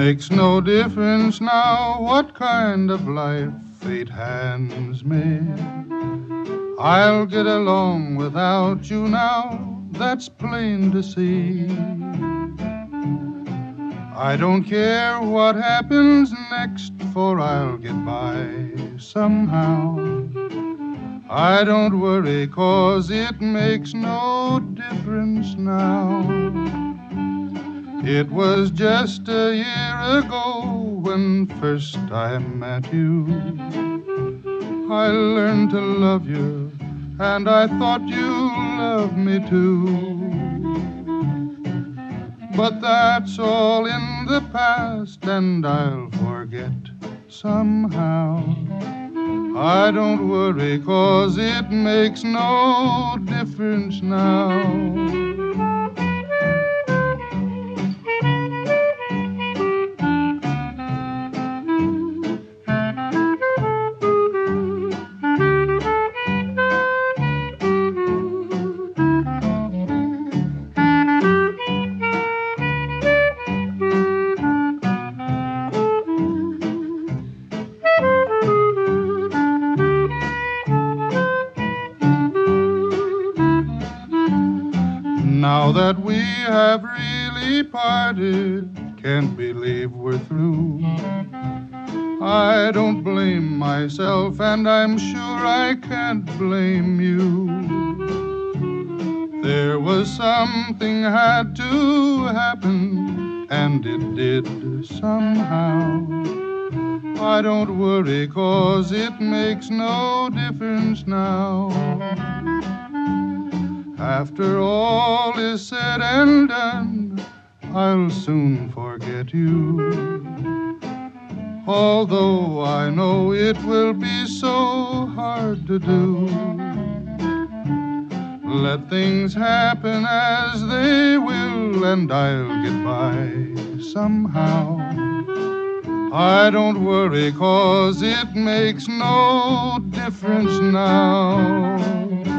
Makes no difference now what kind of life fate hands me. I'll get along without you now, that's plain to see. I don't care what happens next, for I'll get by somehow. I don't worry, 'cause it makes no difference now. It was just a year ago when first I met you. I learned to love you, and I thought you loved me too. But that's all in the past, and I'll forget somehow. I don't worry, 'cause it makes no difference now. Now that we have really parted, can't believe we're through. I don't blame myself, and I'm sure I can't blame you. There was something had to happen, and it did somehow. I don't worry, 'cause it makes no difference now. After all is said and done, I'll soon forget you. Although I know it will be so hard to do. Let things happen as they will, and I'll get by somehow. I don't worry, 'cause it makes no difference now.